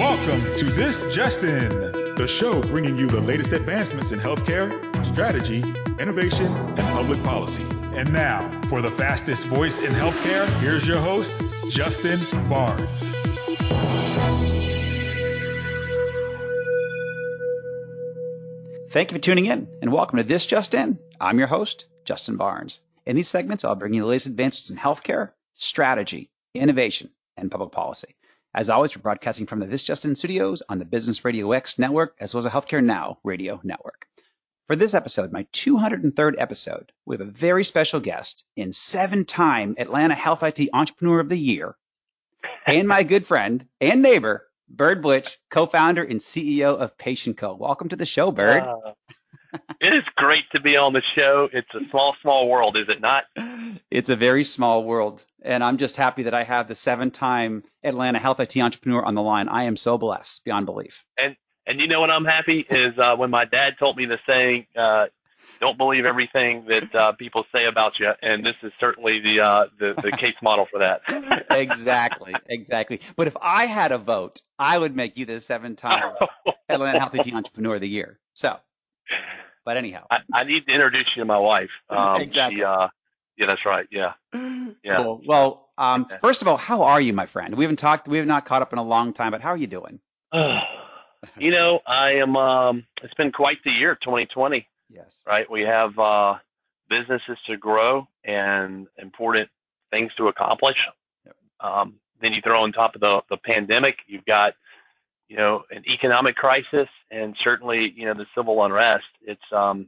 Welcome to This Just In, the show bringing you the latest advancements in healthcare, strategy, innovation, and public policy. And now, for the fastest voice in healthcare, here's your host, Justin Barnes. Thank you for tuning in, and welcome to This Just In. I'm your host, Justin Barnes. In these segments, I'll bring you the latest advancements in healthcare, strategy, innovation, and public policy. As always, we're broadcasting from the This Just In studios on the Business Radio X network, as well as the Healthcare Now radio network. For this episode, my 203rd episode, we have a very special guest in 7-time Atlanta Health IT Entrepreneur of the Year, and my good friend and neighbor, Bird Blitch, co-founder and CEO of PatientCo. Welcome to the show, Bird. It is great to be on the show. It's a small world, is it not? It's a very small world, and I'm just happy that I have the 7-time Atlanta Health IT Entrepreneur on the line. I am so blessed beyond belief. And you know what I'm happy is when my dad told me the saying, don't believe everything that people say about you, and this is certainly the case model for that. Exactly. But if I had a vote, I would make you the 7-time Atlanta Health IT Entrepreneur of the Year. So, but anyhow. I need to introduce you to my wife. Exactly. Yeah, that's right. Yeah. Cool. Well, first of all, how are you, my friend? We have not caught up in a long time, but how are you doing? You know, I am, it's been quite the year, 2020. Yes. Right. We have businesses to grow and important things to accomplish. Yep. Then you throw on top of the pandemic, you've got, you know, an economic crisis and certainly, you know, the civil unrest. It's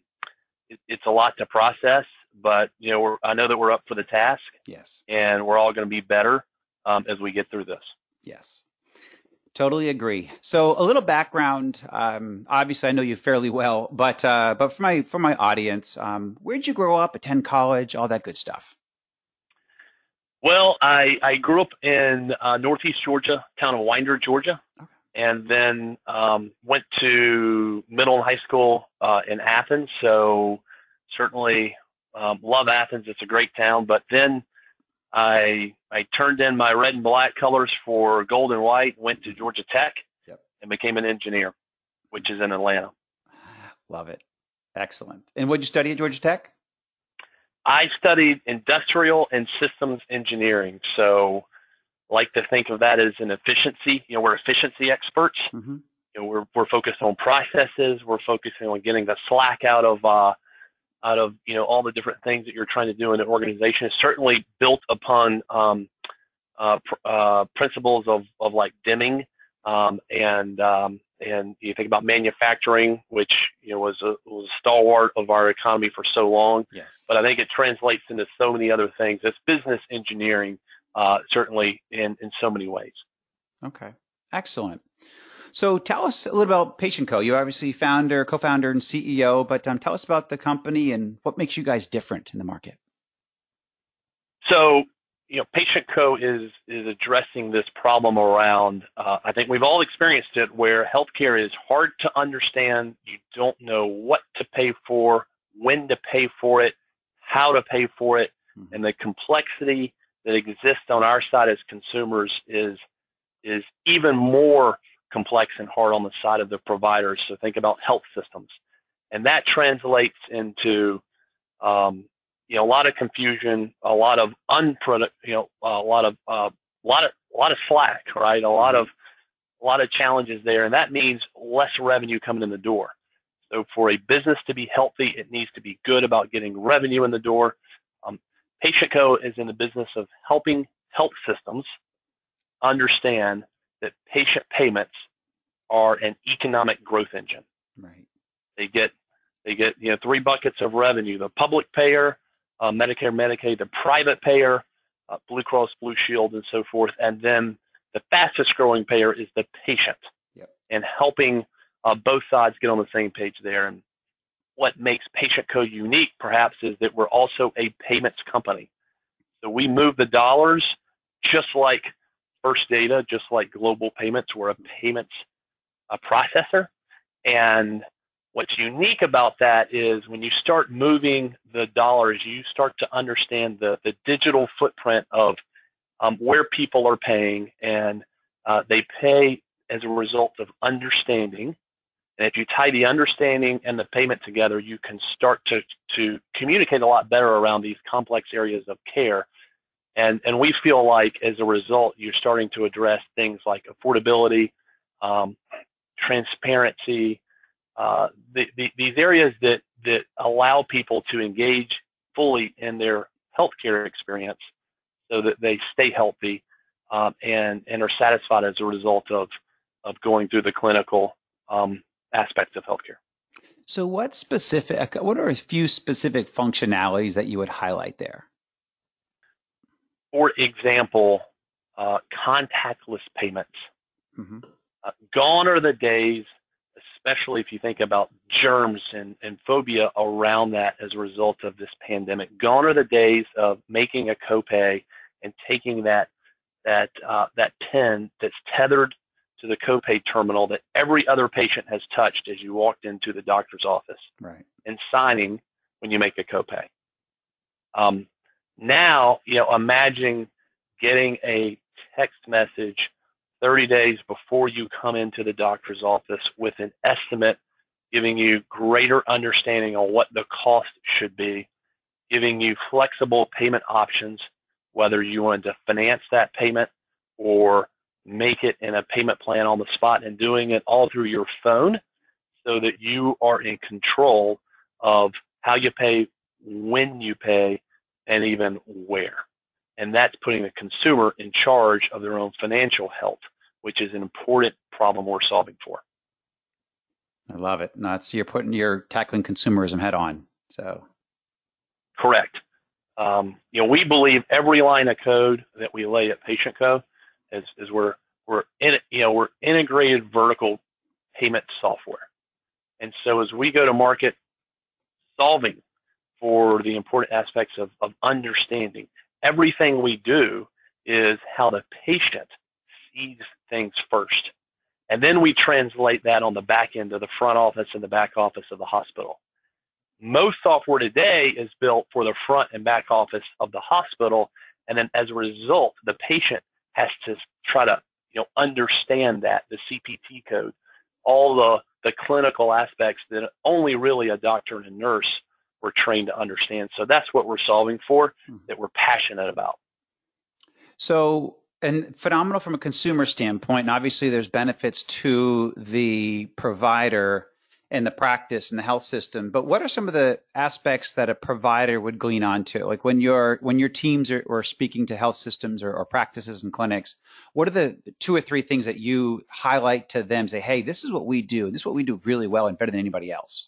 a lot to process, but, you know, I know that we're up for the task. Yes. And we're all going to be better as we get through this. Yes. Totally agree. So a little background. Obviously, I know you fairly well, but for my audience, where did you grow up, attend college, all that good stuff? Well, I grew up in Northeast Georgia, town of Winder, Georgia, okay. And then went to middle and high school in Athens. So certainly love Athens. It's a great town. But then I turned in my red and black colors for gold and white, went to Georgia Tech, yep. And became an engineer, which is in Atlanta. Love it. Excellent. And what did you study at Georgia Tech? I studied industrial and systems engineering. So I like to think of that as an efficiency. You know, we're efficiency experts. Mm-hmm. You know, we're focused on processes. We're focusing on getting the slack out of you know, all the different things that you're trying to do in an organization. It's certainly built upon principles of like Deming, and you think about manufacturing, which, you know, was a stalwart of our economy for so long. Yes. But I think it translates into so many other things. It's business engineering, certainly in so many ways. Okay, excellent. So tell us a little about PatientCo. You're obviously founder, co-founder, and CEO, but tell us about the company and what makes you guys different in the market. So, you know, PatientCo is addressing this problem around, I think we've all experienced it, where healthcare is hard to understand. You don't know what to pay for, when to pay for it, how to pay for it, mm-hmm. And the complexity that exists on our side as consumers is even more complex and hard on the side of the providers. So think about health systems, and that translates into you know, a lot of confusion, a lot of a lot of slack, right? A lot of challenges there, and that means less revenue coming in the door. So for a business to be healthy, it needs to be good about getting revenue in the door. PatientCo is in the business of helping health systems understand that patient payments are an economic growth engine. Right. They get you know, 3 buckets of revenue: the public payer, Medicare, Medicaid, the private payer, Blue Cross Blue Shield, and so forth, and then the fastest growing payer is the patient. Yep. And helping both sides get on the same page there. And what makes PatientCo unique, perhaps, is that we're also a payments company. So we move the dollars just like First Data, just like Global Payments. We're a payments processor. And what's unique about that is when you start moving the dollars, you start to understand the digital footprint of where people are paying, and they pay as a result of understanding. And if you tie the understanding and the payment together, you can start to communicate a lot better around these complex areas of care. And we feel like as a result, you're starting to address things like affordability, transparency, these areas that allow people to engage fully in their healthcare experience so that they stay healthy and are satisfied as a result of going through the clinical aspects of healthcare. So what are a few specific functionalities that you would highlight there? For example, contactless payments. Mm-hmm. Gone are the days, especially if you think about germs and phobia around that as a result of this pandemic. Gone are the days of making a copay and taking that pin that's tethered to the copay terminal that every other patient has touched as you walked into the doctor's office, right, and signing when you make a copay. Now, imagine getting a text message 30 days before you come into the doctor's office with an estimate, giving you greater understanding on what the cost should be, giving you flexible payment options, whether you want to finance that payment or make it in a payment plan on the spot, and doing it all through your phone so that you are in control of how you pay, when you pay, and even where. And that's putting the consumer in charge of their own financial health, which is an important problem we're solving for. I love it. No, you're tackling consumerism head on. So correct. We believe every line of code that we lay at PatientCo is we're integrated vertical payment software. And so as we go to market solving for the important aspects of understanding, everything we do is how the patient sees things first. And then we translate that on the back end of the front office and the back office of the hospital. Most software today is built for the front and back office of the hospital. And then as a result, the patient has to try to understand that, the CPT code, all the clinical aspects that only really a doctor and a nurse were trained to understand. So that's what we're solving for, that we're passionate about. So, and phenomenal from a consumer standpoint, and obviously there's benefits to the provider and the practice and the health system, but what are some of the aspects that a provider would glean onto? Like when your teams are speaking to health systems or practices and clinics, what are the 2 or 3 things that you highlight to them, say, hey, this is what we do. This is what we do really well and better than anybody else?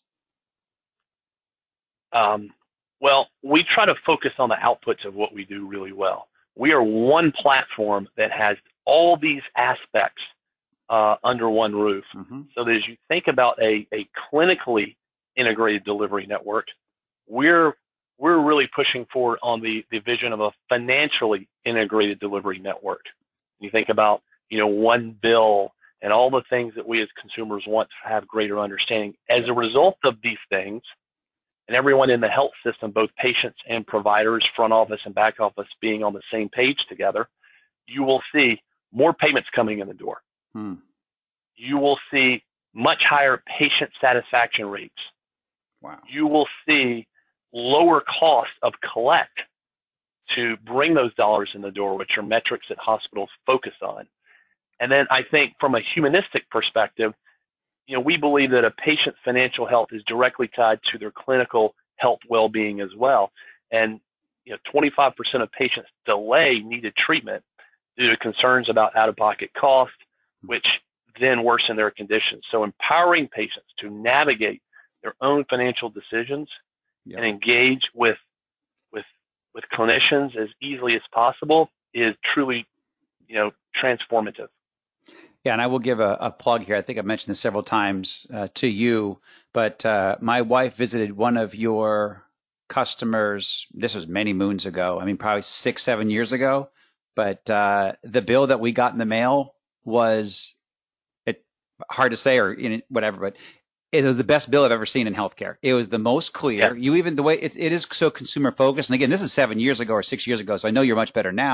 Well, we try to focus on the outputs of what we do really well. We are one platform that has all these aspects under one roof. Mm-hmm. So that as you think about a clinically integrated delivery network, we're really pushing forward on the vision of a financially integrated delivery network. You think about, one bill and all the things that we as consumers want to have greater understanding. As a result of these things, and everyone in the health system, both patients and providers, front office and back office, being on the same page together, you will see more payments coming in the door. You will see much higher patient satisfaction rates. Wow. You will see lower cost of collect to bring those dollars in the door, which are metrics that hospitals focus on. And then I think from a humanistic perspective, we believe that a patient's financial health is directly tied to their clinical health well-being as well. And 25% of patients delay needed treatment due to concerns about out-of-pocket costs, which then worsen their conditions. So empowering patients to navigate their own financial decisions and engage with clinicians as easily as possible is truly, transformative. Yeah, and I will give a plug here. I think I've mentioned this several times to you, but my wife visited one of your customers. This was many moons ago. I mean, probably 6-7 years ago. But the bill that we got in the mail was hard to say or whatever, but it was the best bill I've ever seen in healthcare. It was the most clear. Yeah. The way it is so consumer focused. And again, this is 7 years ago or 6 years ago, so I know you're much better now.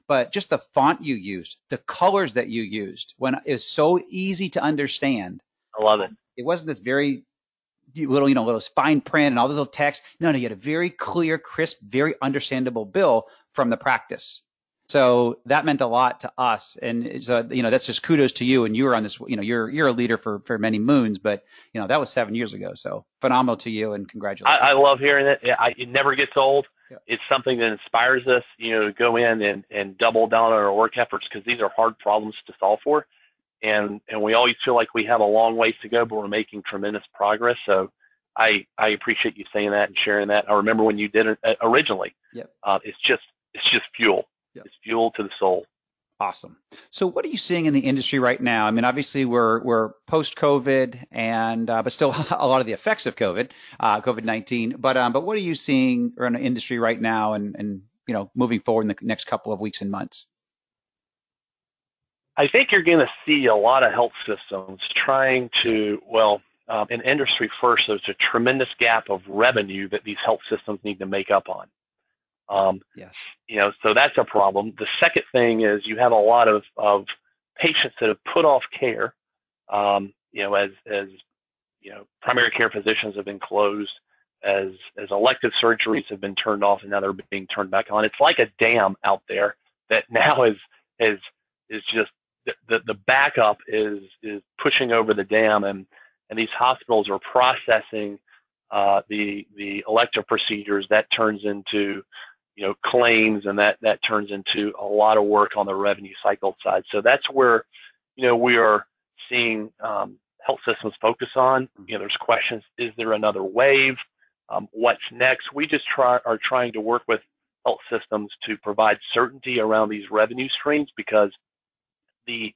but just the font you used, the colors that you used, when it was so easy to understand. I love it. It wasn't this very little fine print and all this little text. No, you had a very clear, crisp, very understandable bill from the practice. So that meant a lot to us. And so, that's just kudos to you. And you were on this, you're a leader for many moons, but that was 7 years ago. So phenomenal to you, and congratulations. I love hearing it. It never gets old. Yeah. It's something that inspires us, to go in and double down on our work efforts, because these are hard problems to solve for. And we always feel like we have a long ways to go, but we're making tremendous progress. So I appreciate you saying that and sharing that. I remember when you did it originally. Yep. It's just fuel. Yep. It's fuel to the soul. Awesome. So what are you seeing in the industry right now? I mean, obviously we're post-COVID, and but still a lot of the effects of COVID-19. But what are you seeing around the industry right now, and moving forward in the next couple of weeks and months? I think you're going to see a lot of health systems trying to, in industry first, there's a tremendous gap of revenue that these health systems need to make up on. Yes. So that's a problem. The second thing is you have a lot of patients that have put off care, as primary care physicians have been closed, as elective surgeries have been turned off and now they're being turned back on. It's like a dam out there that now is just the backup is pushing over the dam, and these hospitals are processing the elective procedures. That turns into claims, and that turns into a lot of work on the revenue cycle side. So that's where we are seeing health systems focus on. There's questions: is there another wave? What's next? We just are trying to work with health systems to provide certainty around these revenue streams, because the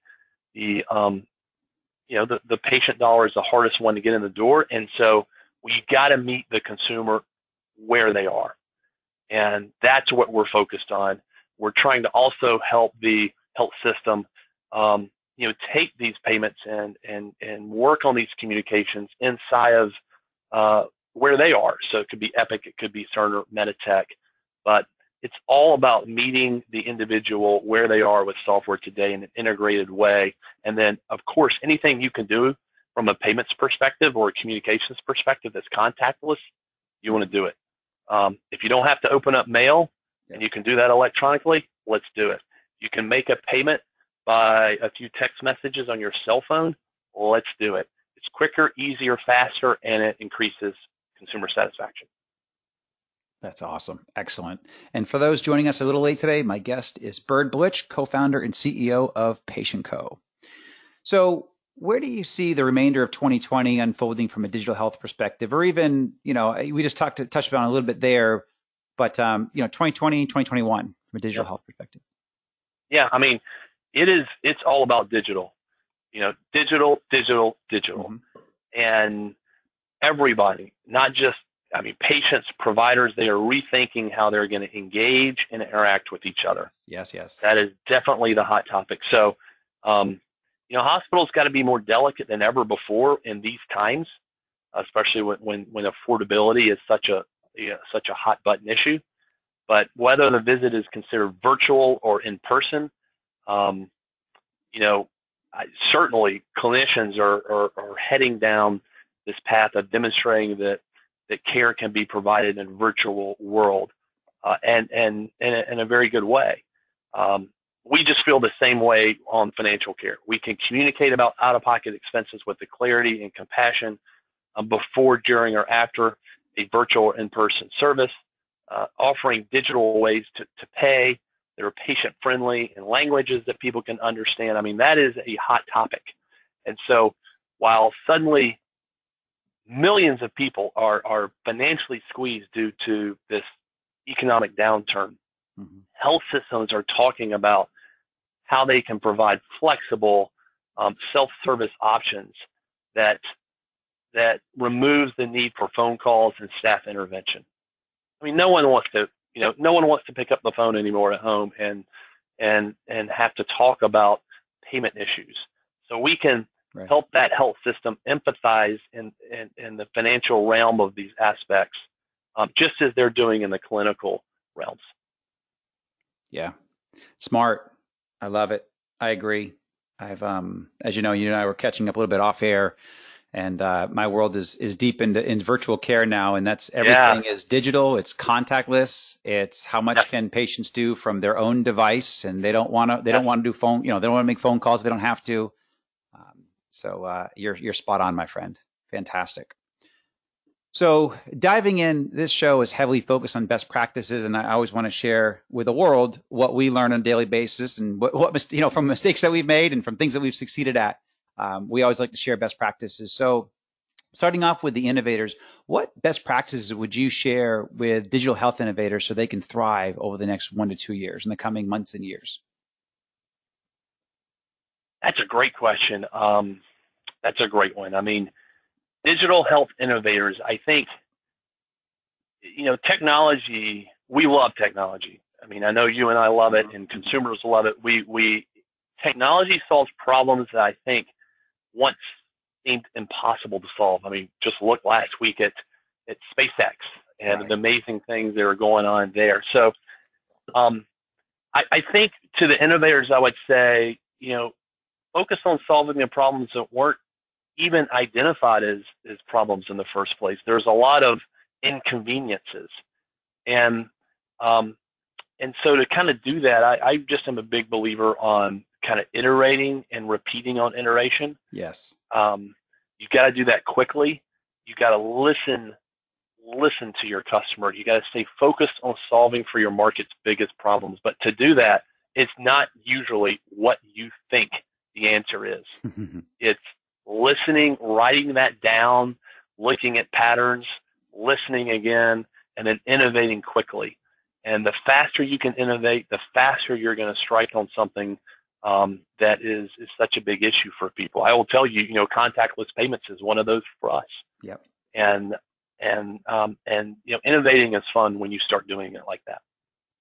patient dollar is the hardest one to get in the door, and so we got to meet the consumer where they are, and that's what we're focused on. We're trying to also help the health system, take these payments and work on these communications inside of where they are. So it could be Epic, it could be Cerner, Meditech, but it's all about meeting the individual where they are with software today in an integrated way. And then, of course, anything you can do from a payments perspective or a communications perspective that's contactless, you want to do it. If you don't have to open up mail and you can do that electronically, let's do it. You can make a payment by a few text messages on your cell phone, let's do it. It's quicker, easier, faster, and it increases consumer satisfaction. That's awesome. Excellent. And for those joining us a little late today, my guest is Byrd Bulich, co-founder and CEO of PatientCo. So where do you see the remainder of 2020 unfolding from a digital health perspective? Or even, we just touched on a little bit there, but, 2020, 2021 from a digital health perspective. Yeah, I mean, it's all about digital, digital. Mm-hmm. And everybody, not just, patients, providers, they are rethinking how they're going to engage and interact with each other. Yes. That is definitely the hot topic. So, hospitals got to be more delicate than ever before in these times, especially when affordability is such a hot button issue. But whether the visit is considered virtual or in person, certainly clinicians are heading down this path of demonstrating that care can be provided in a virtual world, and in a very good way. We just feel the same way on financial care. We can communicate about out-of-pocket expenses with the clarity and compassion before, during, or after a virtual or in-person service, offering digital ways to pay that are patient-friendly in languages that people can understand. That is a hot topic. And so while suddenly millions of people are financially squeezed due to this economic downturn, mm-hmm. health systems are talking about how they can provide flexible self-service options that removes the need for phone calls and staff intervention. No one wants to pick up the phone anymore at home and have to talk about payment issues. So we can help that health system empathize in the financial realm of these aspects, just as they're doing in the clinical realms. Yeah, Smart. I love it. I agree. I've, as you know, you and I were catching up a little bit off air, and my world is deep in virtual care now, and that's everything is digital. It's contactless. It's how much can patients do from their own device, and they don't want to. They don't want to do phone. They don't want to make phone calls if they don't have to. So you're spot on, my friend. Fantastic. So diving in, this show is heavily focused on best practices, and I always want to share with the world what we learn on a daily basis and what from mistakes that we've made and from things that we've succeeded at. We always like to share best practices. So starting off with the innovators, what best practices would you share with digital health innovators so they can thrive over the next 1 to 2 years in the coming months and years? That's a great question. That's a great one. I mean, digital health innovators, I think, technology, we love technology. I mean, I know you and I love it and consumers love it. Technology solves problems that I think once seemed impossible to solve. I mean, just look last week at SpaceX and the amazing things that are going on there. So I think to the innovators, I would say, focus on solving the problems that weren't even identified as problems in the first place. There's a lot of inconveniences. And so to kind of do that, I just am a big believer on kind of iterating and repeating on iteration. Yes. You've got to do that quickly. You've got to listen to your customer. You got to stay focused on solving for your market's biggest problems. But to do that, it's not usually what you think the answer is. It's listening, writing that down, looking at patterns, listening again, and then innovating quickly. And the faster you can innovate, the faster you're going to strike on something that is such a big issue for people. I will tell you, contactless payments is one of those for us. Yep. And innovating is fun when you start doing it like that.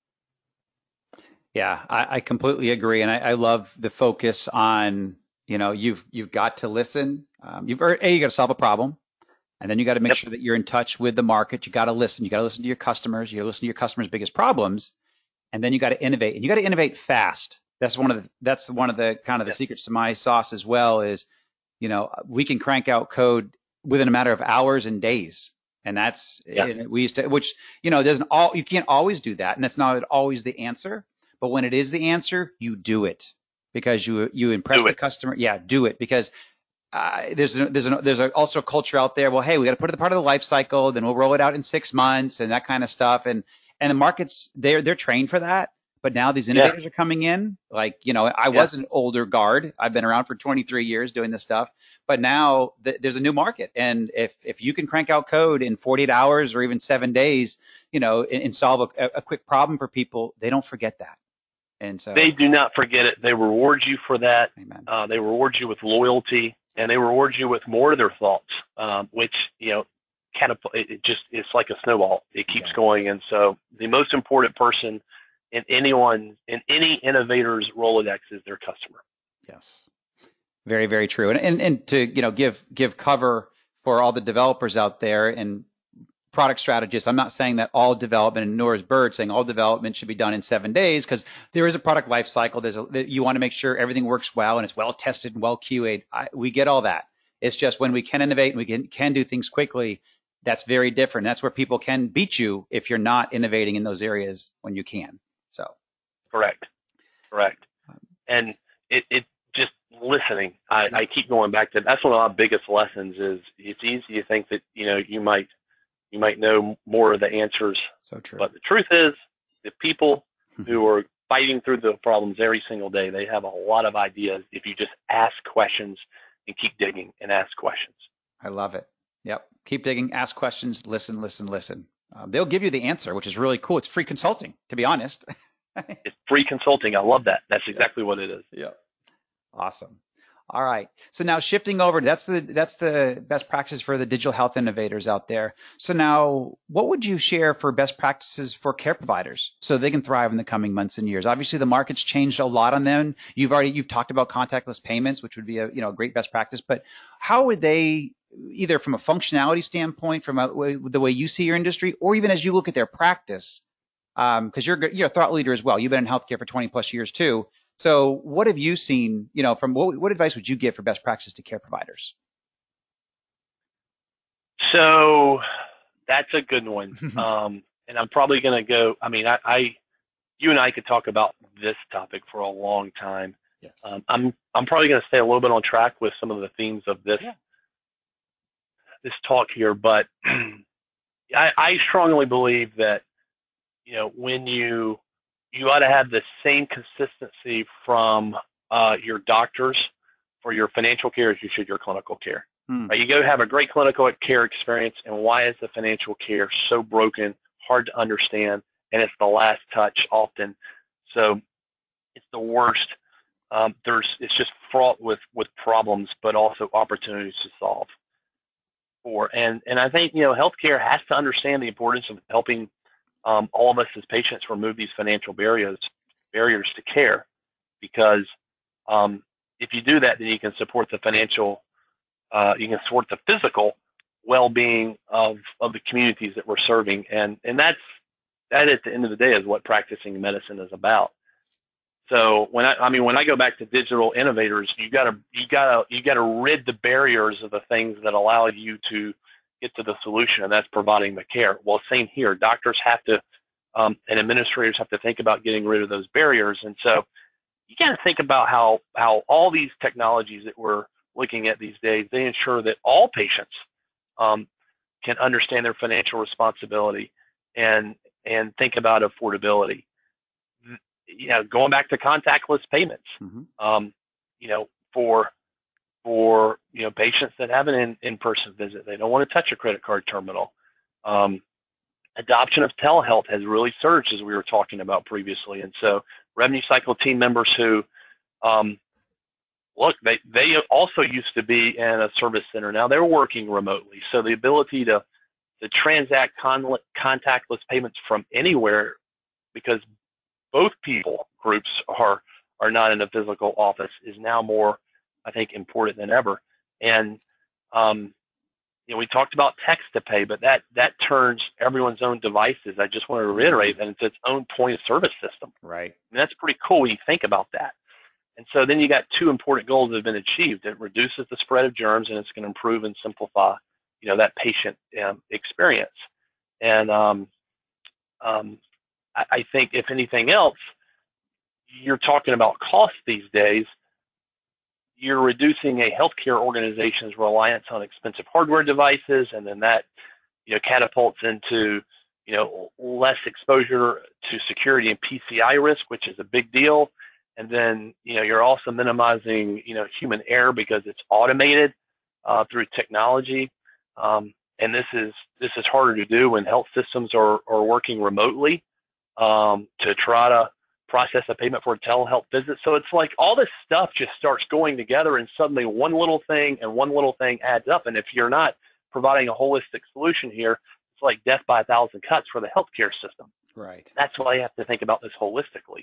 Yeah, I completely agree, and I love the focus on you've got to listen. You got to solve a problem, and then you got to make sure that you're in touch with the market. You got to listen. You got to listen to your customers. You listen to your customers' biggest problems, and then you got to innovate. And you got to innovate fast. That's one of the kind of the secrets to my sauce as well. Is we can crank out code within a matter of hours and days, and that's we used to, which doesn't you can't always do that, and that's not always the answer. But when it is the answer, you do it because you impress the customer. Yeah, do it because there's also a culture out there. Well, hey, we got to put it part of the life cycle, then we'll roll it out in 6 months and that kind of stuff. And the markets they're trained for that. But now these innovators are coming in. Like I was an older guard. I've been around for 23 years doing this stuff. But now there's a new market, and if you can crank out code in 48 hours or even 7 days, and solve a quick problem for people, they don't forget that. And so they do not forget it. They reward you for that. Amen. They reward you with loyalty, and they reward you with more of their thoughts, which it's like a snowball. It keeps going. And so the most important person in any innovator's Rolodex is their customer. Yes, very, very true. And to give cover for all the developers out there and product strategists. I'm not saying that all development, and nor is Bird saying all development should be done in 7 days, because there is a product life cycle. You want to make sure everything works well and it's well tested and well QA'd. We get all that. It's just when we can innovate and we can do things quickly, that's very different. That's where people can beat you if you're not innovating in those areas when you can. So correct. And it just listening. I keep going back to that's one of our biggest lessons. Is it's easy to think that you might know more of the answers. So true. But the truth is, the people who are fighting through the problems every single day, they have a lot of ideas if you just ask questions and keep digging and ask questions. I love it. Yep. Keep digging, ask questions, listen. They'll give you the answer, which is really cool. It's free consulting, to be honest. It's free consulting. I love that. That's exactly what it is. Yeah. Awesome. All right. So now shifting over, that's the best practices for the digital health innovators out there. So now what would you share for best practices for care providers so they can thrive in the coming months and years? Obviously the market's changed a lot on them. You've talked about contactless payments, which would be a great best practice, but how would they, either from a functionality standpoint, from the way you see your industry, or even as you look at their practice, because you're a thought leader as well. You've been in healthcare for 20 plus years too. So what have you seen, from what advice would you give for best practice to care providers? So that's a good one. And I'm probably going to go, you and I could talk about this topic for a long time. Yes. I'm probably going to stay a little bit on track with some of the themes of this talk here, but I strongly believe that, when you ought to have the same consistency from your doctors for your financial care as you should your clinical care. Right? You go have a great clinical care experience, and why is the financial care so broken, hard to understand, and it's the last touch often. So it's the worst. It's just fraught with problems, but also opportunities to solve for. And I think, healthcare has to understand the importance of helping all of us as patients remove these financial barriers to care, because if you do that, then you can support the financial, you can support the physical well-being of the communities that we're serving, and that at the end of the day is what practicing medicine is about. So when I go back to digital innovators, you gotta rid the barriers of the things that allow you to get to the solution, and that's providing the care. Well, same here. Doctors have to, and administrators have to think about getting rid of those barriers. And so you got to think about how all these technologies that we're looking at these days, they ensure that all patients can understand their financial responsibility and think about affordability. Going back to contactless payments, for patients that have an in-person visit, they don't want to touch a credit card terminal. Adoption of telehealth has really surged, as we were talking about previously, and so revenue cycle team members who they also used to be in a service center. Now they're working remotely, so the ability to transact contactless payments from anywhere, because both people groups are not in a physical office, is now more, I think, important than ever. And we talked about text to pay, but that turns everyone's own devices. I just want to reiterate that it's its own point of service system. Right. And that's pretty cool when you think about that. And so then you got two important goals that have been achieved. It reduces the spread of germs, and it's going to improve and simplify, that patient experience. And I think, if anything else, you're talking about cost these days. You're reducing a healthcare organization's reliance on expensive hardware devices, and then that, catapults into, less exposure to security and PCI risk, which is a big deal. And then, you're also minimizing, human error because it's automated through technology. And this is harder to do when health systems are working remotely to try to process a payment for a telehealth visit. So it's like all this stuff just starts going together, and suddenly one little thing adds up. And if you're not providing a holistic solution here, it's like death by 1,000 cuts for the healthcare system. Right. That's why you have to think about this holistically.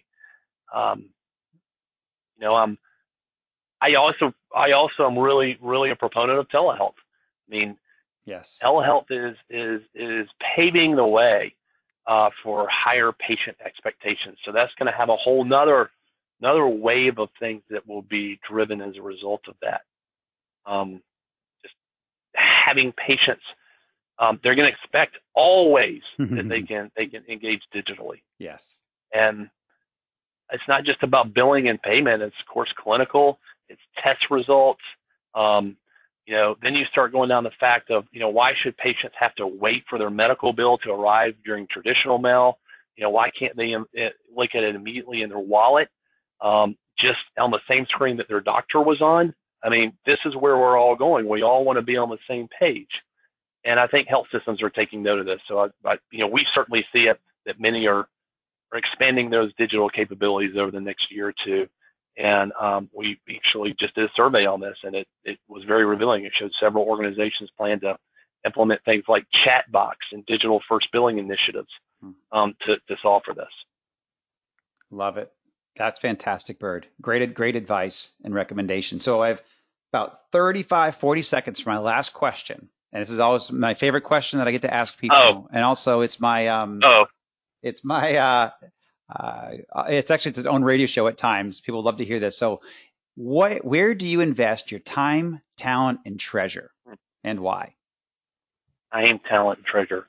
I also am really, really a proponent of telehealth. Yes. Telehealth is paving the way for higher patient expectations. So that's going to have a whole another wave of things that will be driven as a result of that. Just having patients, they're going to expect always that they can engage digitally. Yes. And it's not just about billing and payment. It's, of course, clinical. It's test results. Then you start going down the fact of, why should patients have to wait for their medical bill to arrive during traditional mail? Why can't they look at it immediately in their wallet, just on the same screen that their doctor was on? This is where we're all going. We all want to be on the same page. And I think health systems are taking note of this. So, we certainly see it that many are expanding those digital capabilities over the next year or two. And we actually just did a survey on this, and it was very revealing. It showed several organizations plan to implement things like chatbots and digital first billing initiatives to solve for this. Love it. That's fantastic, Byrd. Great advice and recommendation. So I have about 40 seconds for my last question. And this is always my favorite question that I get to ask people. And also it's my It's my, it's actually its own radio show at times. People love to hear this. So where do you invest your time, talent, and treasure, and why? Time, talent, and treasure.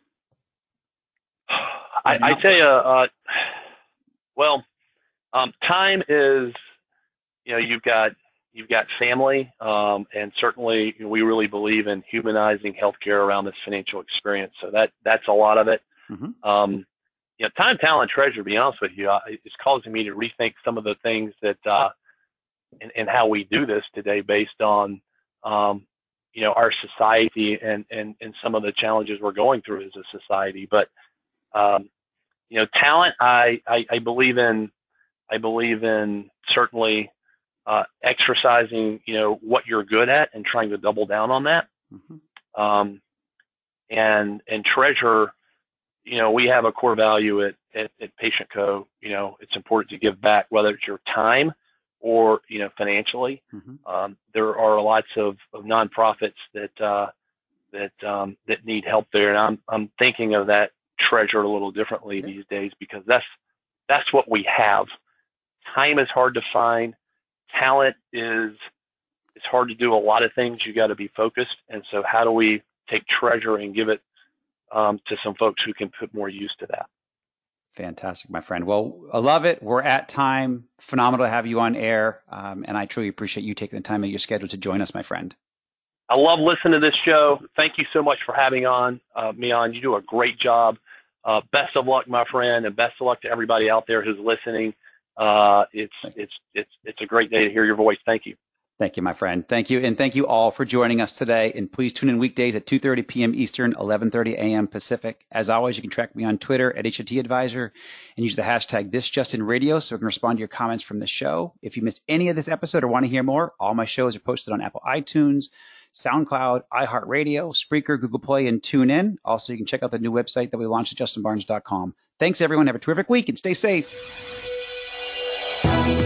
I tell you, time is, you've got family, and certainly we really believe in humanizing healthcare around this financial experience. So that's a lot of it. Mm-hmm. Time, talent, treasure, to be honest with you, it's causing me to rethink some of the things that, and how we do this today based on, our society and some of the challenges we're going through as a society. But, talent, I believe in certainly, exercising, what you're good at and trying to double down on that. Mm-hmm. And treasure, we have a core value at Patient Co. It's important to give back, whether it's your time or, financially. Mm-hmm. There are lots of nonprofits that need help there. And I'm thinking of that treasure a little differently these days, because that's what we have. Time is hard to find. Talent it's hard to do a lot of things. You got to be focused. And so how do we take treasure and give it to some folks who can put more use to that? Fantastic, my friend. Well, I love it. We're at time. Phenomenal to have you on air. And I truly appreciate you taking the time out of your schedule to join us, my friend. I love listening to this show. Thank you so much for having me on. You do a great job. Best of luck, my friend, and best of luck to everybody out there who's listening. It's a great day to hear your voice. Thank you. Thank you, my friend. Thank you. And thank you all for joining us today. And please tune in weekdays at 2:30 p.m. Eastern, 11:30 a.m. Pacific. As always, you can track me on Twitter at HOT Advisor and use the hashtag ThisJustinRadio so we can respond to your comments from the show. If you missed any of this episode or want to hear more, all my shows are posted on Apple iTunes, SoundCloud, iHeartRadio, Spreaker, Google Play, and TuneIn. Also, you can check out the new website that we launched at justinbarnes.com. Thanks, everyone. Have a terrific week and stay safe.